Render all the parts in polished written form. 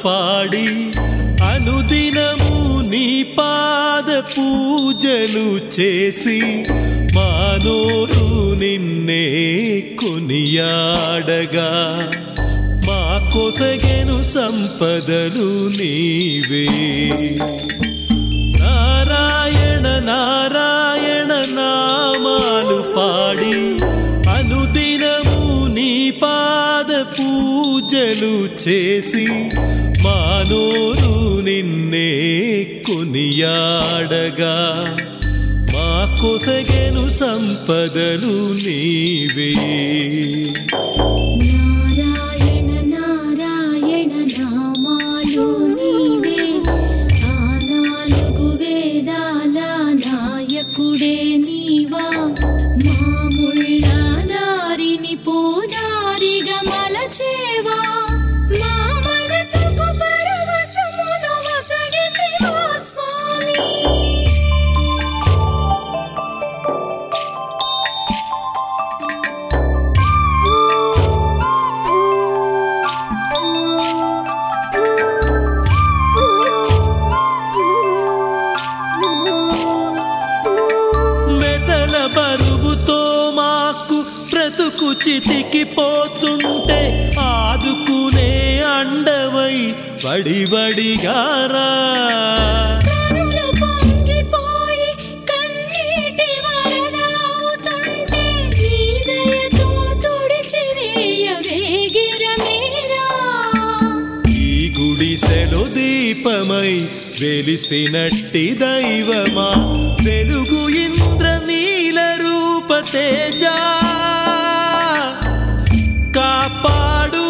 పాడి అనుదినము నీ పాద పూజలు చేసి మానోరు నిన్నే కొనియాడగా మా కొసగెను సంపదలు నీవే. నారాయణ నారాయణ నామాలు పాడి అనుదినము నీ పాద పూజలు చేసి మానోరు నిన్నే కొనియాడగా మా కొసగెను సంపదలు నీవే. నారాయణ నారాయణ నామాలు నీవే, ఆ నాలుగు వేదాల నాయకుడే నీవా. మాముళ్ళ దారిని పూదారిగా మలచేవా, మా మనసుకు పరవశమును వసగితివా స్వామి. బరువుతో మాకు బ్రతుకు చితికిపోతుంటే ఆదుకునే అండవై వడివడిగారా. కనులు పొంగిపోయి కన్నీటి వరద అవుతుంటే నీ దయతో తుడిచివేయవే గిరమేరా. ఈ గుడిసెలో దీపమై వెలిసినట్టి దైవమా, వెలుగు ఇంద్రనీల రూప తేజ కాపాడు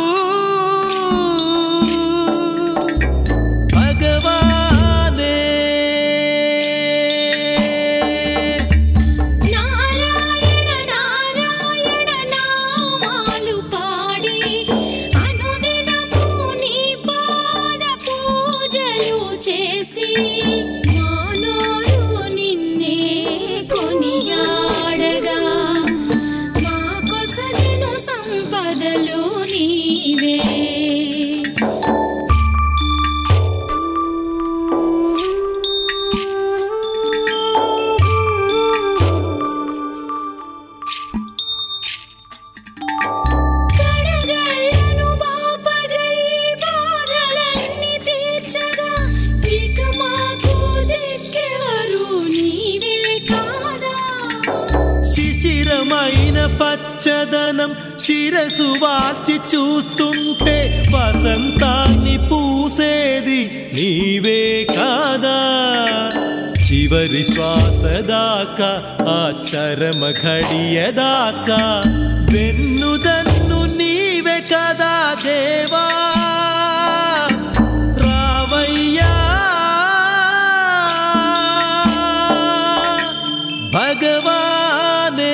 భగవానే. నారాయణ నారాయణ నామాలు పాడి అనుదినము నీ పాద పూజలు చేసి మానోరు నిన్నే కొనియాడగా మా కొసగెను సంపదలు నీవే. కడగళ్ళను బాపగా ఈ బాధలన్నీ తీర్చగా ఇక మాకు దిక్కెవరు నీవే కాదా. శిశిరమైన పచ్చదనం శిరసు వాల్చి చూస్తుంటే వసంతాన్ని పూసేది నీవే కాదా. చివరి శ్వాస దాకా ఆ చరమ ఘడియదాకా వెన్నుదన్ను నీవే కదా దేవా. రావయ్యా భగవానే.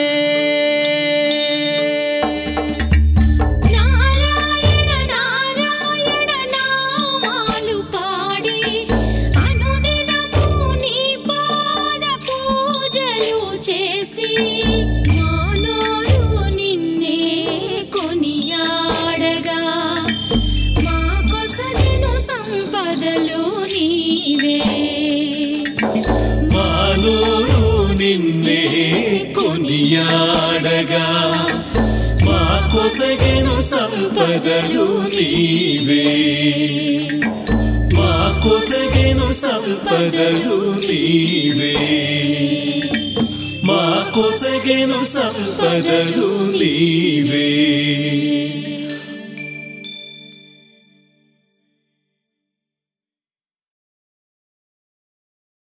నారాయణ నారాయణ నామాలు పాడి అనుదినము నీ పాద పూజలు చేసి మానోరు నిన్నే కొనియాడగా మా కొసగెను సంపదలు నీవే. మానోరు నిన్నే కొనియాడగా మా కొసగెను సంపదలు నీవే. మా కొసగెను సంపదలు నీవే. మా కొసగెను సంపదలు నీవే.